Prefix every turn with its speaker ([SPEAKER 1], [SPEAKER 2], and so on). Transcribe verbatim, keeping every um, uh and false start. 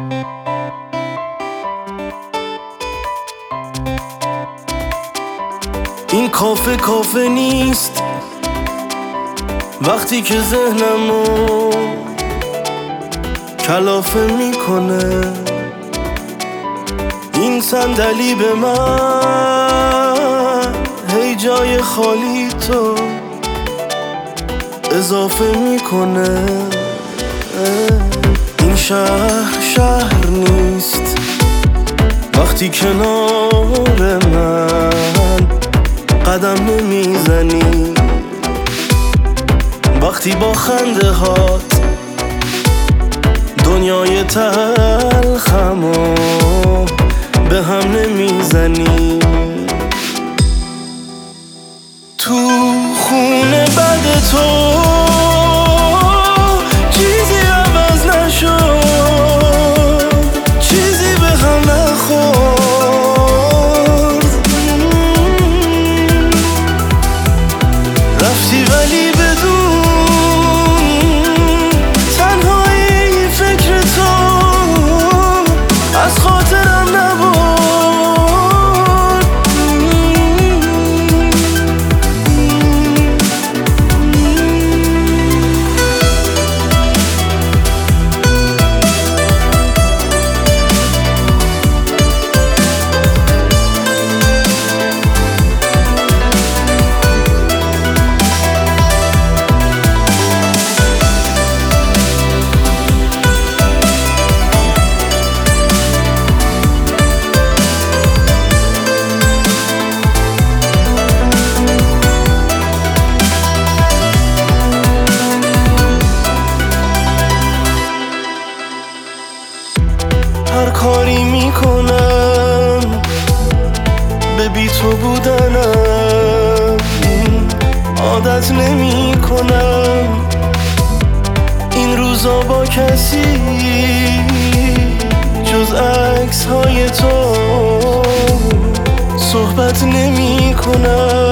[SPEAKER 1] این کافه کافه نیست وقتی که ذهنمو کلافه میکنه. این صندلی به من هی جای خالی تو اضافه میکنه. این شهر شهر نیست وقتی کنار من قدم نمیزنی، وقتی با خنده هات دنیای تلخمو به هم نمیزنی. تو خونه بد تو چیزی عوض نشد، چیزی به هم نخورد. رفتی ولی بدون تنهایی فکر تو از خاطرم نبود. هر کاری میکنم به بی تو بودنم عادت نمی کنم. این روزا با کسی جز عکس های تو صحبت نمی کنم.